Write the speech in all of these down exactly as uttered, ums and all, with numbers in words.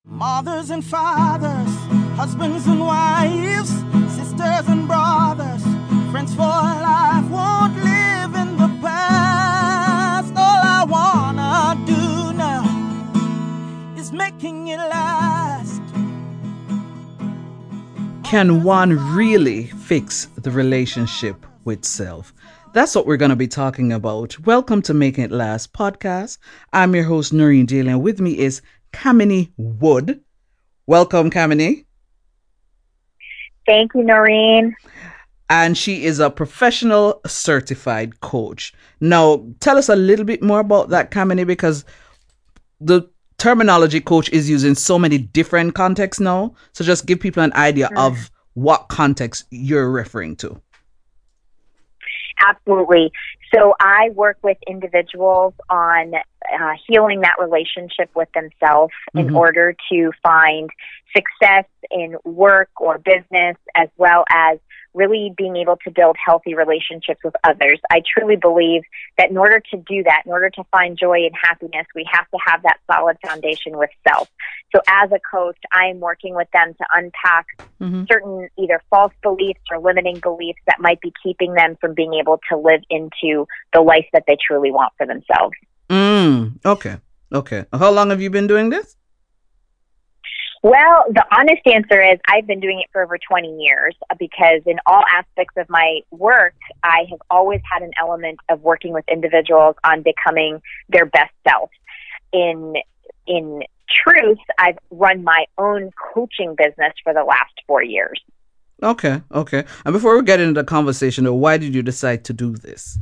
Mothers and fathers, husbands and wives, sisters and brothers, friends for life, won't live in the past. All I wanna do now is making it last. Can one really fix the relationship with self? That's what we're going to be talking about. Welcome to Making It Last podcast. I'm your host, Noreen Daly, and with me is Kamini Wood. Welcome, Kamini. Thank you, Noreen. And she is a professional certified coach. Now, tell us a little bit more about that, Kamini, because the terminology coach is used in so many different contexts now. So just give people an idea mm. of what context you're referring to. Absolutely. So I work with individuals on uh, healing that relationship with themselves mm-hmm. in order to find success in work or business, as well as really being able to build healthy relationships with others. I truly believe that in order to do that, in order to find joy and happiness, we have to have that solid foundation with self. So as a coach, I am working with them to unpack mm-hmm. certain either false beliefs or limiting beliefs that might be keeping them from being able to live into the life that they truly want for themselves. Mm, okay. Okay. How long have you been doing this? Well, the honest answer is I've been doing it for over twenty years because in all aspects of my work, I have always had an element of working with individuals on becoming their best self. In in truth, I've run my own coaching business for the last four years. Okay, okay. And before we get into the conversation, though, why did you decide to do this?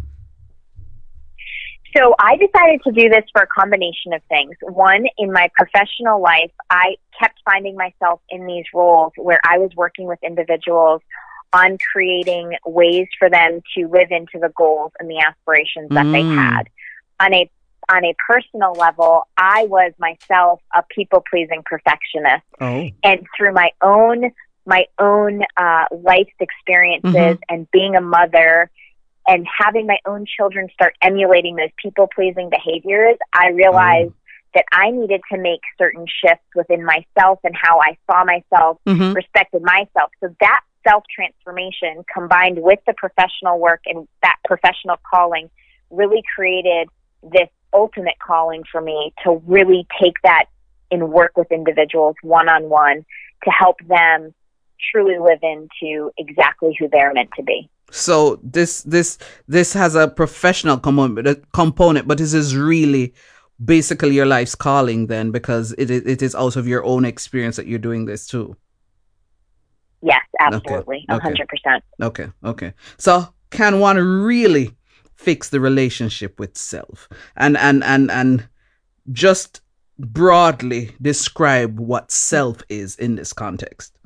So I decided to do this for a combination of things. One, in my professional life, I kept finding myself in these roles where I was working with individuals on creating ways for them to live into the goals and the aspirations that mm. they had. On a on a personal level, I was myself a people-pleasing perfectionist. Oh. And through my own my own uh, life experiences mm-hmm. and being a mother and having my own children start emulating those people-pleasing behaviors, I realized oh. that I needed to make certain shifts within myself and how I saw myself, mm-hmm. respected myself. So that self-transformation combined with the professional work and that professional calling really created this ultimate calling for me to really take that and work with individuals one-on-one to help them truly live into exactly who they're meant to be. So this this this has a professional component, component, but this is really basically your life's calling then, because it it is out of your own experience that you're doing this too. Yes, absolutely, a hundred percent. Okay, okay. So can one really fix the relationship with self? And and and and just broadly describe what self is in this context.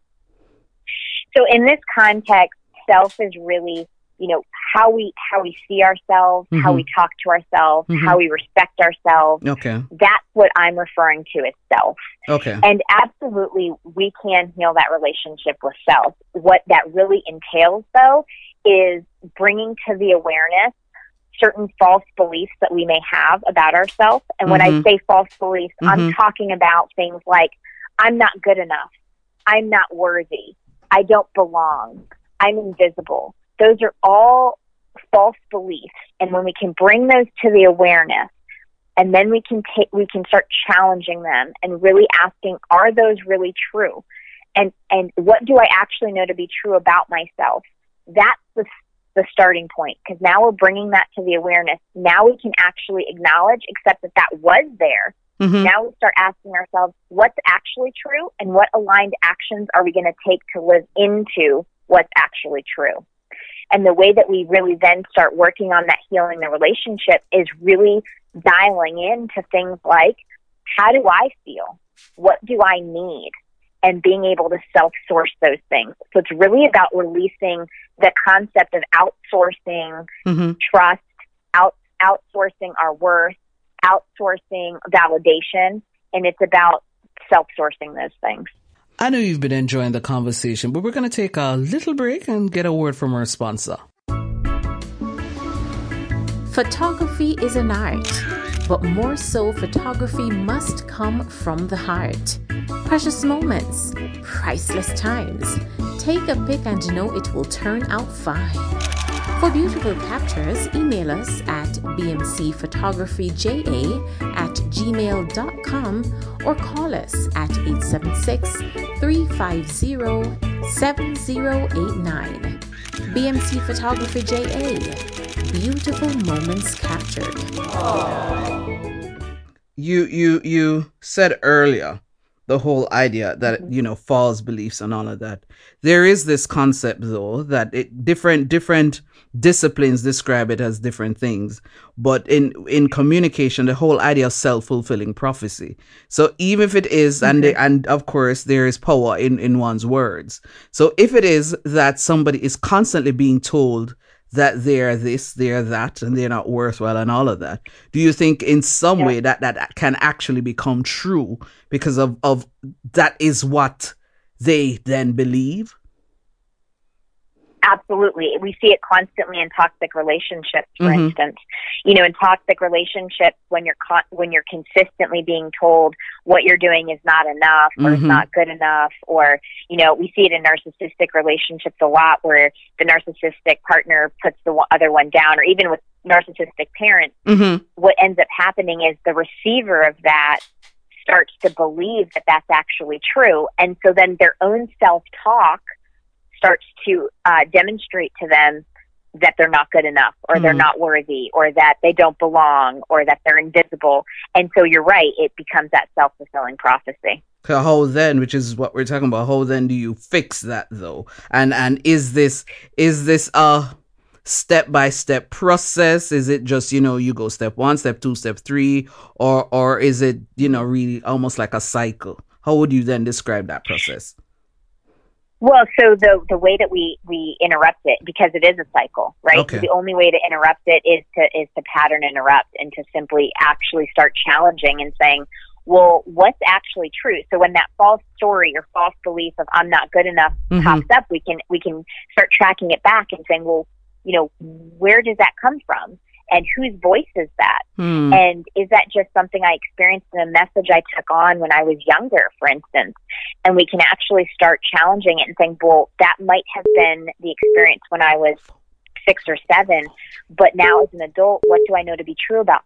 So in this context, self is really, you know, how we how we see ourselves, mm-hmm. how we talk to ourselves, mm-hmm. how we respect ourselves. Okay. That's what I'm referring to as self. Okay. And absolutely, we can heal that relationship with self. What that really entails, though, is bringing to the awareness certain false beliefs that we may have about ourselves. And mm-hmm. when I say false beliefs, mm-hmm. I'm talking about things like, I'm not good enough, I'm not worthy, I don't belong, I'm invisible. Those are all false beliefs. And when we can bring those to the awareness, and then we can take, we can start challenging them and really asking, are those really true? And and what do I actually know to be true about myself? That's the the starting point, because now we're bringing that to the awareness. Now we can actually acknowledge, accept that that was there. Mm-hmm. Now we start asking ourselves, what's actually true, and what aligned actions are we going to take to live into what's actually true? And the way that we really then start working on that healing the relationship is really dialing into things like, how do I feel? What do I need? And being able to self-source those things. So it's really about releasing the concept of outsourcing mm-hmm. trust, out, outsourcing our worth, outsourcing validation, and it's about self-sourcing those things. I know you've been enjoying the conversation, but we're going to take a little break and get a word from our sponsor. Photography is an art, but more so, photography must come from the heart. Precious moments, priceless times. Take a pic and know it will turn out fine. For beautiful captures, email us at b m c photography j a at gmail dot com or call us at eight seven six, three five zero, seven zero eight nine. B M C Photography J A. Beautiful moments captured. You you you said earlier the whole idea that, you know, false beliefs and all of that. There is this concept, though, that it, different different disciplines describe it as different things. But in in communication, the whole idea of self-fulfilling prophecy. So even if it is, and the, and of course there is power in, in one's words. So if it is that somebody is constantly being told that they're this, they're that, and they're not worthwhile and all of that, do you think in some Yeah. way that that can actually become true because of, of that is what they then believe? Absolutely. We see it constantly in toxic relationships, for Mhm. instance. You know, in toxic relationships, when you're con- when you're consistently being told what you're doing is not enough or Mhm. is not good enough, or, you know, we see it in narcissistic relationships a lot where the narcissistic partner puts the one- other one down, or even with narcissistic parents, Mm-hmm. what ends up happening is the receiver of that starts to believe that that's actually true. And so then their own self-talk starts to uh, demonstrate to them that they're not good enough, or they're Hmm. not worthy, or that they don't belong, or that they're invisible. And so you're right, it becomes that self-fulfilling prophecy. So how then, which is what we're talking about, how then do you fix that though? And and is this is this a step by step process? Is it just, you know, you go step one, step two, step three, or or is it, you know, really almost like a cycle? How would you then describe that process? Well, so the the way that we, we interrupt it, because it is a cycle, right? Okay. The only way to interrupt it is to is to pattern interrupt, and to simply actually start challenging and saying, well, what's actually true? So when that false story or false belief of I'm not good enough Mhm. pops up, we can we can start tracking it back and saying, well, you know, where does that come from? And whose voice is that? Hmm. And is that just something I experienced in a message I took on when I was younger, for instance? And we can actually start challenging it and saying, well, that might have been the experience when I was six or seven, but now as an adult, what do I know to be true about?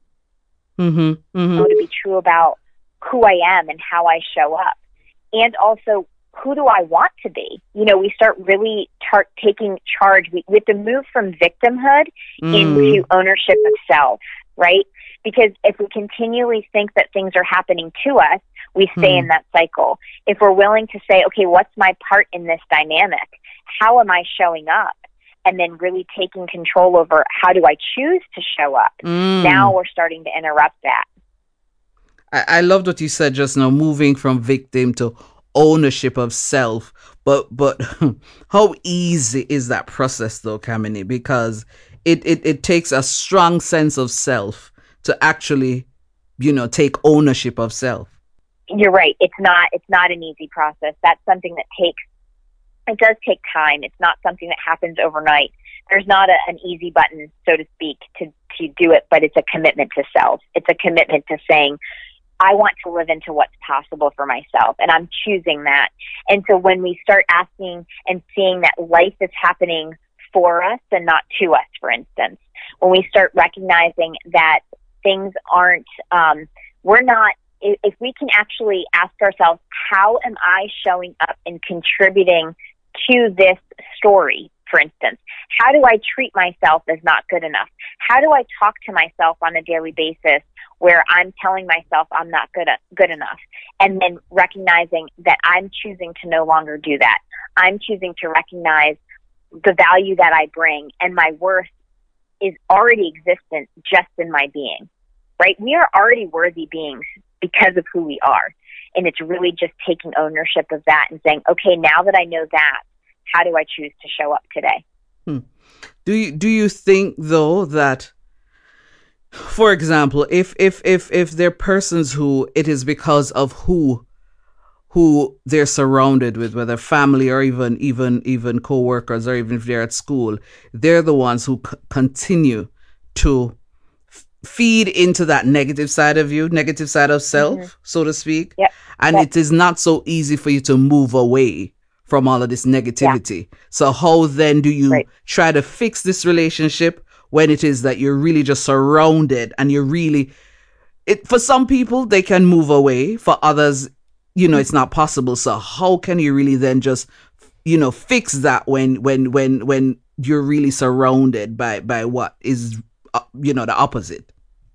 Mm-hmm. Mm-hmm. Know to be true about who I am and how I show up? And also, who do I want to be? You know, we start really tar- taking charge. We, we have to move from victimhood Mm. into ownership of self, right? Because if we continually think that things are happening to us, we stay Hmm. in that cycle. If we're willing to say, okay, what's my part in this dynamic? How am I showing up? And then really taking control over how do I choose to show up? Mm. Now we're starting to interrupt that. I, I loved what you said just now, moving from victim to ownership of self. But but how easy is that process though, Kamini? Because it, it, it takes a strong sense of self to actually, you know, take ownership of self. You're right. It's not it's not an easy process. That's something that takes it does take time. It's not something that happens overnight. There's not a, an easy button, so to speak, to, to do it, but it's a commitment to self. It's a commitment to saying, I want to live into what's possible for myself, and I'm choosing that. And so when we start asking and seeing that life is happening for us and not to us, for instance, when we start recognizing that things aren't, um, we're not, if if we can actually ask ourselves, how am I showing up and contributing to this story, for instance? How do I treat myself as not good enough? How do I talk to myself on a daily basis where I'm telling myself I'm not good good enough? And then recognizing that I'm choosing to no longer do that. I'm choosing to recognize the value that I bring, and my worth is already existent just in my being, right? We are already worthy beings because of who we are. And it's really just taking ownership of that and saying, okay, now that I know that, how do I choose to show up today? Hmm. Do you do you think though that, for example, if if if if they're persons who it is because of who who they're surrounded with, whether family or even even even co-workers, or even if they're at school, they're the ones who c- continue to feed into that negative side of you, negative side of self, mm-hmm. so to speak. Yep. And yep. it is not so easy for you to move away from all of this negativity. Yeah. So how then do you right. try to fix this relationship when it is that you're really just surrounded and you're really, it, for some people, they can move away. For others, you know, it's not possible. So how can you really then just, you know, fix that when, when, when, when you're really surrounded by, by what is, uh, you know, the opposite?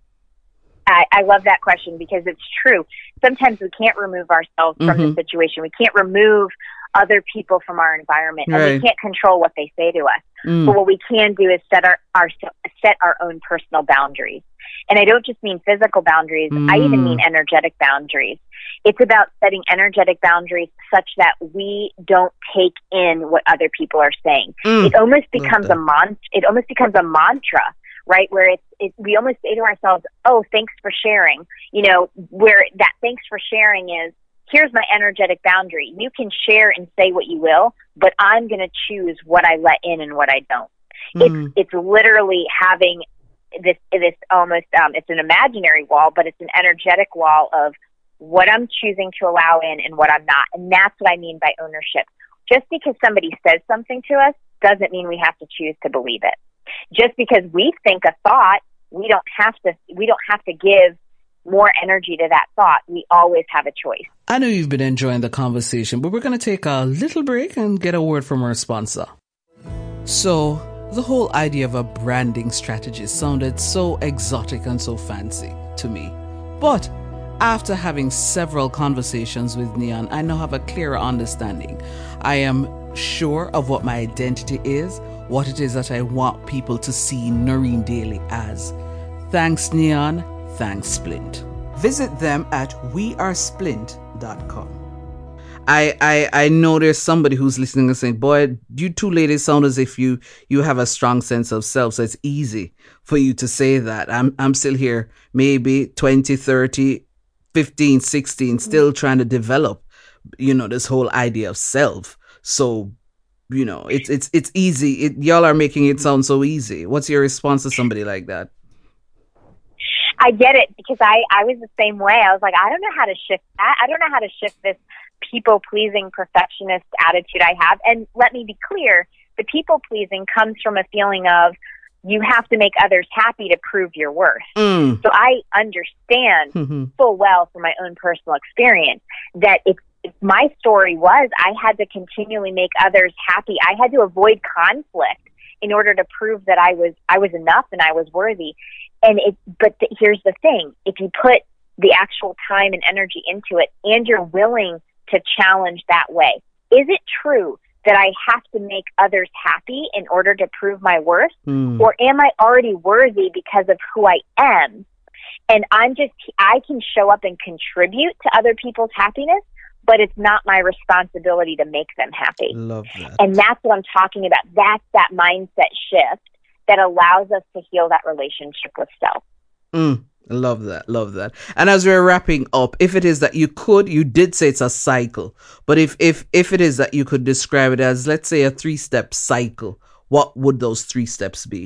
I, I love that question because it's true. Sometimes we can't remove ourselves from mm-hmm. the situation. We can't remove other people from our environment, and right. we can't control what they say to us. Mm. But what we can do is set our, our set our own personal boundaries. And I don't just mean physical boundaries. Mm. I even mean energetic boundaries. It's about setting energetic boundaries such that we don't take in what other people are saying. Mm. It almost becomes a mon- It almost becomes a mantra, right? Where it's, it, we almost say to ourselves, "Oh, thanks for sharing." You know, where that "thanks for sharing" is, here's my energetic boundary. You can share and say what you will, but I'm going to choose what I let in and what I don't. Mm. It's it's literally having this this almost um, it's an imaginary wall, but it's an energetic wall of what I'm choosing to allow in and what I'm not. And that's what I mean by ownership. Just because somebody says something to us doesn't mean we have to choose to believe it. Just because we think a thought, we don't have to we don't have to give more energy to that thought. We always have a choice. I know you've been enjoying the conversation, but we're going to take a little break and get a word from our sponsor. So, the whole idea of a branding strategy sounded so exotic and so fancy to me. But after having several conversations with Neon, I now have a clearer understanding. I am sure of what my identity is, what it is that I want people to see Noreen Daly as. Thanks, Neon. Thanks, Splint. Visit them at we are splint dot com. I, I I know there's somebody who's listening and saying, boy, you two ladies sound as if you you have a strong sense of self. So it's easy for you to say that. I'm I'm still here, maybe twenty, thirty, fifteen, sixteen, still trying to develop, you know, this whole idea of self. So, you know, it's it's it's easy. It, y'all are making it sound so easy. What's your response to somebody like that? I get it, because I, I was the same way. I was like, I don't know how to shift that. I don't know how to shift this people-pleasing perfectionist attitude I have. And let me be clear, the people-pleasing comes from a feeling of you have to make others happy to prove your worth. Mm. So I understand mm-hmm. full well from my own personal experience that if, if my story was I had to continually make others happy, I had to avoid conflict in order to prove that I was I was enough and I was worthy. And it, but the, here's the thing: if you put the actual time and energy into it, and you're willing to challenge that way, is it true that I have to make others happy in order to prove my worth, mm. or am I already worthy because of who I am? And I'm just I can show up and contribute to other people's happiness, but it's not my responsibility to make them happy. Love that. And that's what I'm talking about. That's that mindset shift that allows us to heal that relationship with self. Mm, love that. Love that. And as we're wrapping up, if it is that you could, you did say it's a cycle, but if, if, if it is that you could describe it as, let's say, a three-step cycle, what would those three steps be?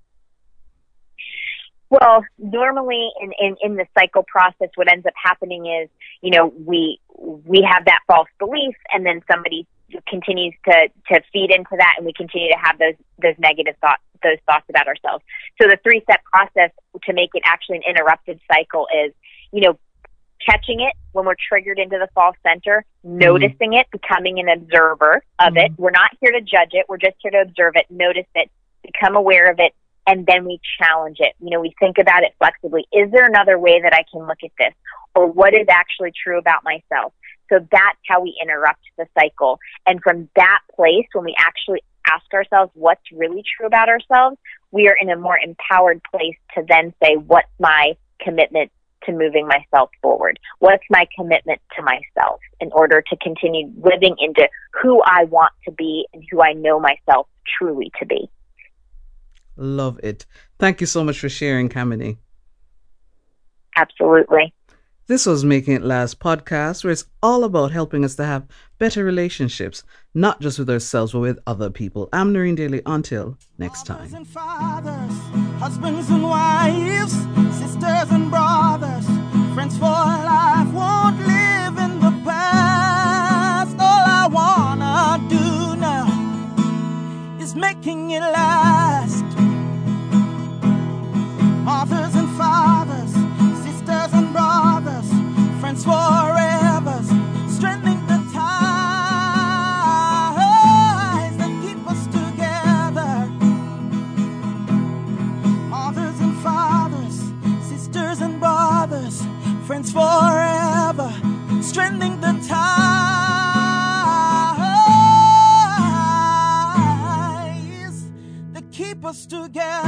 Well, normally in, in, in the cycle process, what ends up happening is, you know, we, we have that false belief, and then somebody continues to, to feed into that, and we continue to have those, those negative thoughts, those thoughts about ourselves. So the three step process to make it actually an interrupted cycle is, you know, catching it when we're triggered into the false center, mm-hmm. noticing it, becoming an observer of mm-hmm. it. We're not here to judge it. We're just here to observe it, notice it, become aware of it, and then we challenge it. You know, we think about it flexibly. Is there another way that I can look at this? Or what is actually true about myself? So that's how we interrupt the cycle. And from that place, when we actually ask ourselves what's really true about ourselves, we are in a more empowered place to then say, what's my commitment to moving myself forward? What's my commitment to myself in order to continue living into who I want to be and who I know myself truly to be? Love it. Thank you so much for sharing, Kamini. Absolutely. This was Making It Last podcast, where it's all about helping us to have better relationships, not just with ourselves, but with other people. I'm Noreen Daly. Until next time. Fathers and fathers, husbands and wives, sisters and brothers, friends for life, won't live in the past. All I wanna do now is making it last. Mothers and fathers, sisters and brothers, friends forever, strengthening the ties that keep us together. Mothers and fathers, sisters and brothers, friends forever, strengthening the ties that keep us together.